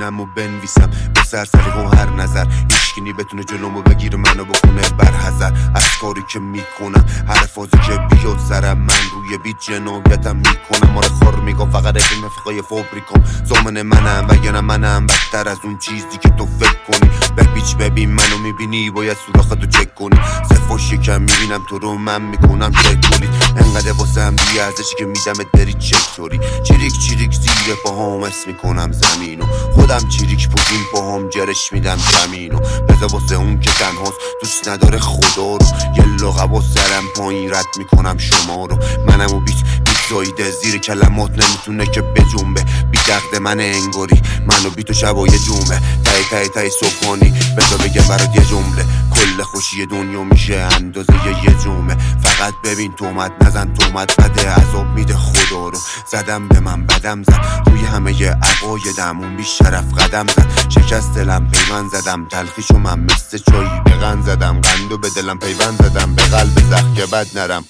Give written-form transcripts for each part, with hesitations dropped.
بشینم و بنویسم به سرسری و هر نظر هیچکی بتونه جلومو بگیره منو بکنه برحذر از کاری که میکنم هر فازی که بیاد سرم من روی بیت جنایتم میکنم آره خور میگم فقط رفیم فقای فابریکم زامن منم و یا نه منم بدتر از اون چیزی که تو فکر کنی بپیچ ببین منو میبینی باید سوراختو چک کنی صف و شکم میبینم تو رو من میکنم چک کنی انقدر واسه هم بی ارزشی که میدمت بری چطوری چیریک چیریک زیر پاهام اسم میکنم زمینو خودم چیریک پوتین پاهام جرش میدم زمینو بذار واسه اون که تنهاست دوست نداره خدا رو یه لغب و سرم پایین رد میکنم شما رو منم و بیت زایده زیر کلمات نمیتونه که بجنبه بی دقد من انگاری منو بیت و شبای جمعه تای تای تای صبحانی بذار بگم برات یه جمله کل خوشی دنیا میشه اندازه یه جمعه فقط ببین تومت نزن تومت بده عذاب میده خدا رو زدم به من بدم زد روی همه ی عقایدم اون بی شرف قدم زد شکست دلم پیوند زدم تلخیشو من مثل چایی به غن زدم قندو به دلم پیوند زدم به قلب زخ که بد نرم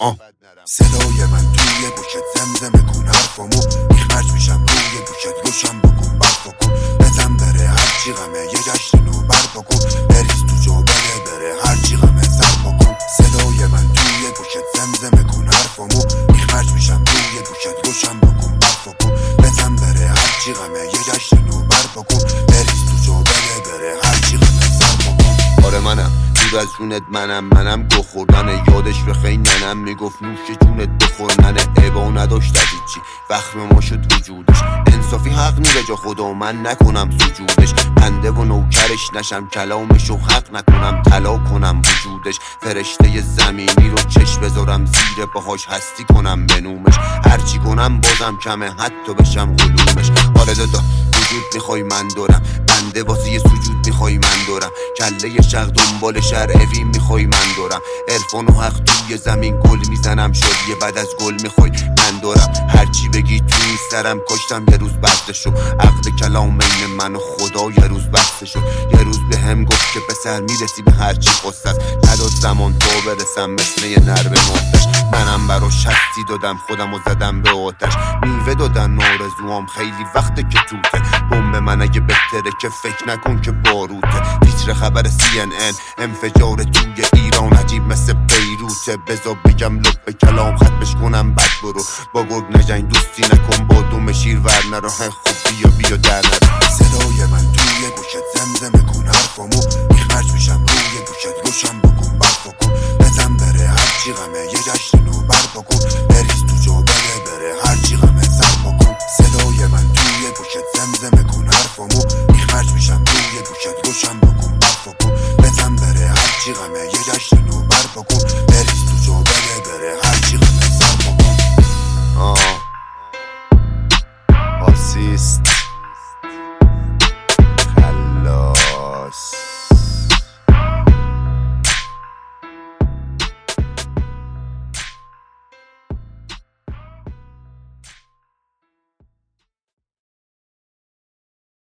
صدای من توی گوشت زمزمه کن حرفامو میخمرج میشم روی گوشت روشم بکن برفا کن بزن بره هرچی غمه یه جشن نو برپا کن بریز تو جا بره هرچی غمه سر بکن صدای من توی گوشت زمزمه کن حرفامو میخمرج میشم روی گوشت روشم بکن برفا کن بزن بره هرچی غمه یه جشن نو برپا کن بریز تو جا بره هرچی غمه سر بکن آره منم دور از جونت منم گو خوردن یادش به خیلی ننم میگفت نوش جونت بخور ننه عبا نداشت از چی وخم ما شد وجودش انصافی حق نیره جا خدا من نکنم سجودش بنده و نوکرش نشم کلامشو حق نکنم طلا کنم وجودش فرشته زمینی رو چشم بذارم زیر باهاش هستی کنم بنومش هرچی کنم بازم کمه حتی بشم غلومش آره دادا وجود میخوای من دارم بنده واسه یه سجود میخوای من دارم کله شق دنبال شرعوی میخوای من دارم عرفان و حق توی زمین گل میزنم شادیه بعد از گل میخوای من دارم هرچی بگی توی سرم کشتم یه روز بسته شد عقد کلام بین من و خدا یه روز بسته شد یه روز به هم گفت که پسر میرسی به هرچی خواست است نداد زمان تا برسم مثل یه نر به مردش منم براش شخصی دادم خودم و زدم به آتش میوه دادن آرزوام خیلی وقته که توته بمب من اگه بهتره که فکر نکن که باروته تیتر خبر CNN انفجار توی ایران عجیب مثل بیروته بذار بگم لب به کلام ختمش کنم بد برو با گرگ نجنگ دوستی نکن با دوم شیر ور نراه خوب بیا در نره صدای من توی